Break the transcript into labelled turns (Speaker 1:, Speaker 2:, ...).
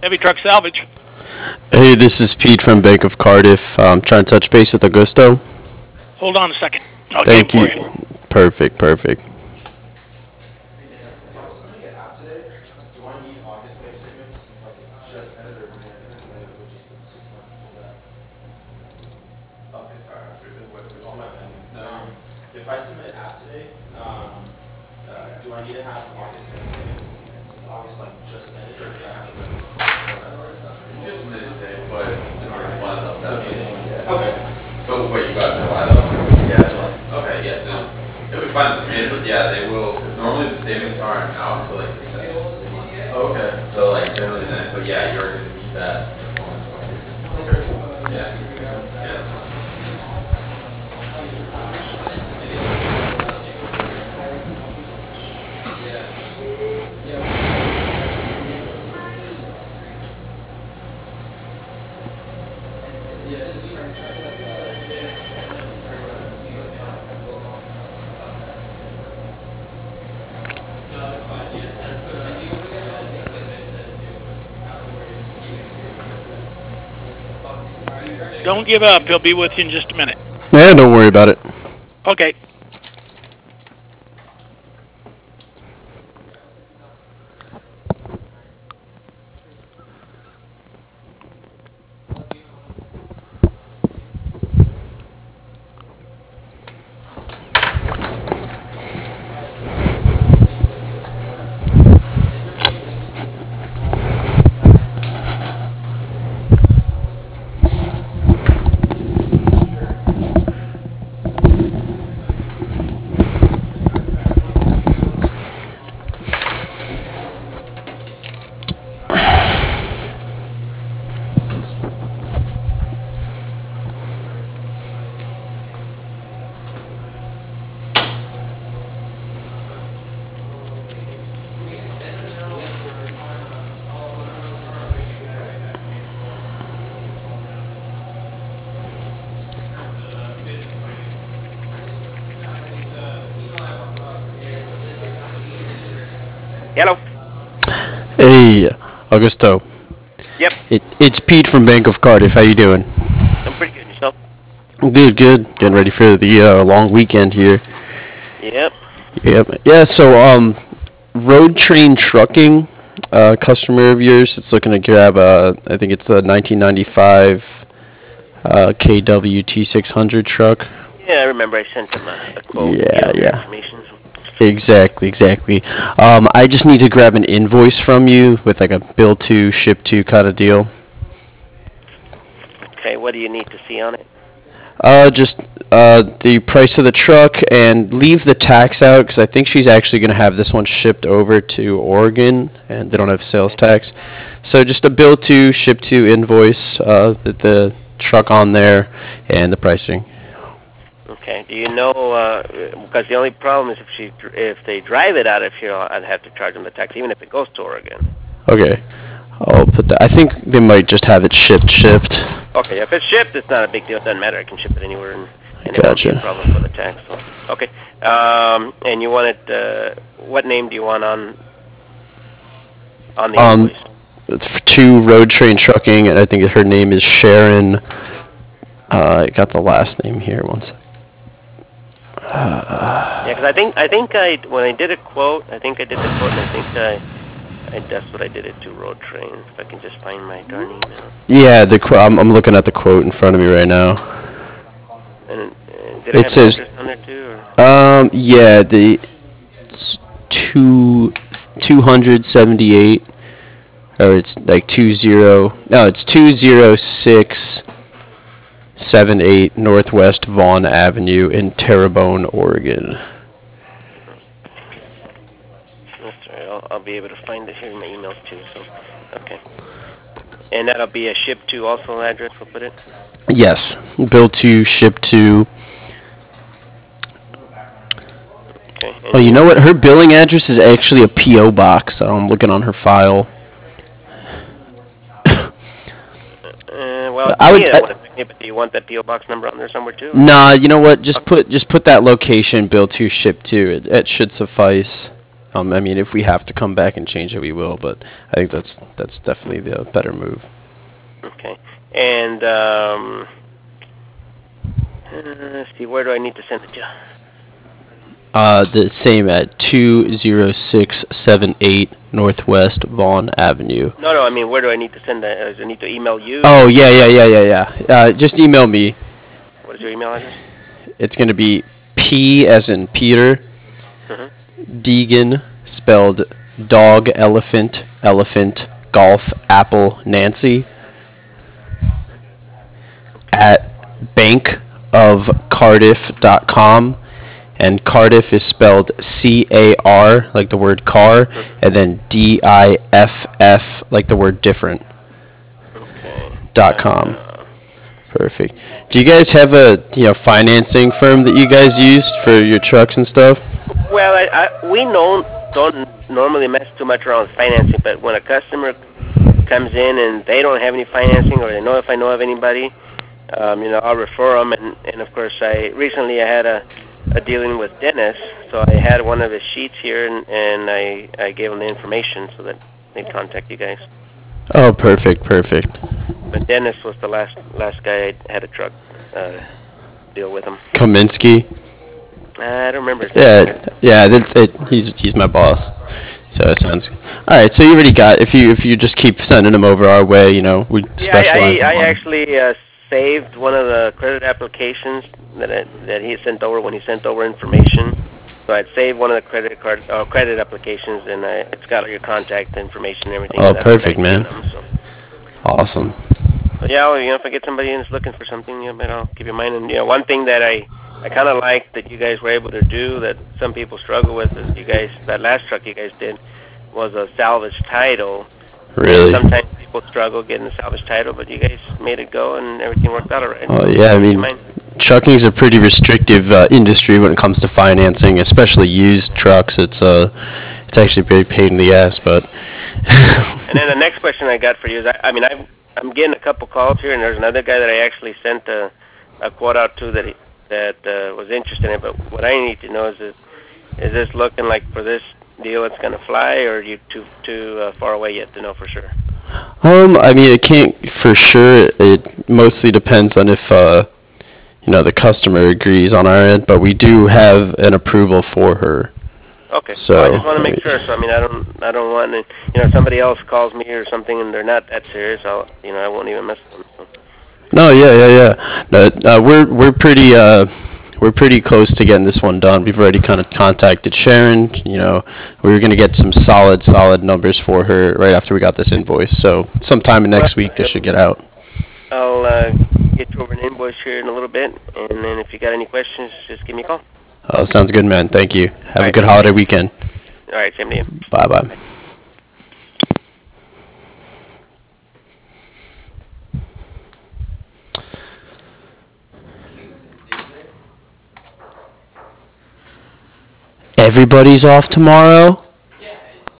Speaker 1: Heavy Truck Salvage.
Speaker 2: Hey, this is Pete from Bank of Cardiff. Trying to touch base with Augusto.
Speaker 1: Hold on a second. I'll get it
Speaker 2: Thank
Speaker 1: for
Speaker 2: you.
Speaker 1: you.
Speaker 2: Perfect, perfect.
Speaker 3: So wait, you got July though? Yeah, July. Okay, yeah, so it'll be fine to submit, but yeah, they will, because normally the statements aren't out until like 6 months. Oh, okay. So like generally then, but yeah, you're gonna need that performance. Okay. Yeah. Yeah, that's fine.
Speaker 1: Don't give up. He'll be with you in just a minute.
Speaker 2: Yeah, don't worry about it.
Speaker 1: Okay.
Speaker 4: Hello.
Speaker 2: Hey, Augusto.
Speaker 4: Yep.
Speaker 2: It's Pete from Bank of Cardiff. How you doing?
Speaker 4: I'm pretty good. Yourself?
Speaker 2: Good, good. Getting ready for the long weekend here.
Speaker 4: Yep.
Speaker 2: Yep. Yeah. So, Road Train Trucking, customer of yours, it's looking to grab I think it's the 1995 KW T600 truck.
Speaker 4: Yeah, I remember I sent him a quote.
Speaker 2: Yeah,
Speaker 4: Your
Speaker 2: yeah.
Speaker 4: information.
Speaker 2: Exactly, exactly. I just need to grab an invoice from you with like a bill to, ship to kind of deal.
Speaker 4: Okay, what do you need to see on it?
Speaker 2: Just the price of the truck and leave the tax out because I think she's actually going to have this one shipped over to Oregon and they don't have sales tax. So just a bill to, ship to invoice, the truck on there and the pricing.
Speaker 4: Okay. Do you know? Because the only problem is if they drive it out of here, I'd have to charge them the tax, even if it goes to Oregon.
Speaker 2: Okay. I'll put that. I think they might just have it shipped.
Speaker 4: Okay. If it's shipped, it's not a big deal. It doesn't matter. I can ship it anywhere, and it won't be a
Speaker 2: Gotcha.
Speaker 4: problem for the tax. So. Okay. And you want it? What name do you want on the invoice?
Speaker 2: It's to Road Train Trucking, and I think her name is Sharon. I got the last name here. One sec.
Speaker 4: Yeah, because I think when I did a quote, I think I did the quote, and I think that's what I did it to Road Train. If I can just find my darn email.
Speaker 2: Yeah, I'm looking at the quote in front of me right now.
Speaker 4: And did I have
Speaker 2: says-
Speaker 4: an address on there too? Or?
Speaker 2: Yeah, it's 278, or it's like 20678 Northwest Vaughn Avenue in Terrebonne, Oregon.
Speaker 4: That's all right. I'll be able to find it here in my emails too. So, okay. And that'll be a ship to also address. We'll put it.
Speaker 2: Yes, bill to, ship to.
Speaker 4: Okay.
Speaker 2: Oh, you know what? Her billing address is actually a P.O. box. I'm looking on her file.
Speaker 4: Well,
Speaker 2: I would.
Speaker 4: but do you want that PO box number on there somewhere too?
Speaker 2: Nah, you know what? Just put that location, bill to, ship to. It should suffice. I mean, if we have to come back and change it, we will. But I think that's definitely the better move.
Speaker 4: Okay. And let's see, where do I need to send it to?
Speaker 2: The same at 20678 Northwest Vaughn Avenue.
Speaker 4: No, I mean, where do I need to send that? Do I need to email you?
Speaker 2: Oh, yeah. Just email me.
Speaker 4: What is your email address?
Speaker 2: It's going to be P as in Peter, Deegan, spelled dog, elephant, golf, apple, Nancy, at bankofcardiff.com. And Cardiff is spelled C-A-R, like the word car, and then D-I-F-F, like the word different.
Speaker 4: Okay.
Speaker 2: .com. Perfect. Do you guys have a financing firm that you guys use for your trucks and stuff?
Speaker 4: Well, we don't normally mess too much around with financing, but when a customer comes in and they don't have any financing, or they know if I know of anybody, I'll refer them. And of course, recently I had a dealing with Dennis, so I had one of his sheets here, and I gave him the information so that they'd contact you guys.
Speaker 2: Oh, perfect.
Speaker 4: But Dennis was the last guy I had a truck deal with him.
Speaker 2: Kaminsky?
Speaker 4: I don't remember his name.
Speaker 2: Yeah, that's it. He's my boss. So it sounds good. All right, so you already got, if you just keep sending them over our way, we specialize.
Speaker 4: I actually saved one of the credit applications that he sent over when he sent over information. So I'd saved one of the credit applications, and it's got all your contact information and everything.
Speaker 2: Oh, perfect, man. Awesome.
Speaker 4: So yeah, if I get somebody in that's looking for something, I'll keep in mind. And one thing that I kind of like that you guys were able to do that some people struggle with is that last truck you guys did was a salvage title.
Speaker 2: Really?
Speaker 4: Sometimes people struggle getting a salvage title, but you guys made it go and everything worked out all right.
Speaker 2: Oh yeah, I mean, trucking is a pretty restrictive industry when it comes to financing, especially used trucks. It's actually a very pain in the ass, but.
Speaker 4: And then the next question I got for you is, I'm getting a couple calls here, and there's another guy that I actually sent a quote out to that was interested in it. But what I need to know is this looking like for this deal it's going to fly, or are you too far away yet to know for sure?
Speaker 2: I mean, it can't for sure. It mostly depends on if the customer agrees on our end, but we do have an approval for her.
Speaker 4: Okay.
Speaker 2: So
Speaker 4: I just want to make sure. So I don't want to, somebody else calls me or something and they're not that serious. I won't even mess with them. So.
Speaker 2: No, yeah. No, we're pretty close to getting this one done. We've already kind of contacted Sharon. We were going to get some solid numbers for her right after we got this invoice. So sometime next week this should get out.
Speaker 4: I'll get you over an invoice here in a little bit, and then if you got any questions, just give me a call.
Speaker 2: Oh, sounds good, man. Thank you. Have a good holiday weekend.
Speaker 4: All right, same to you.
Speaker 2: Bye. Everybody's off tomorrow?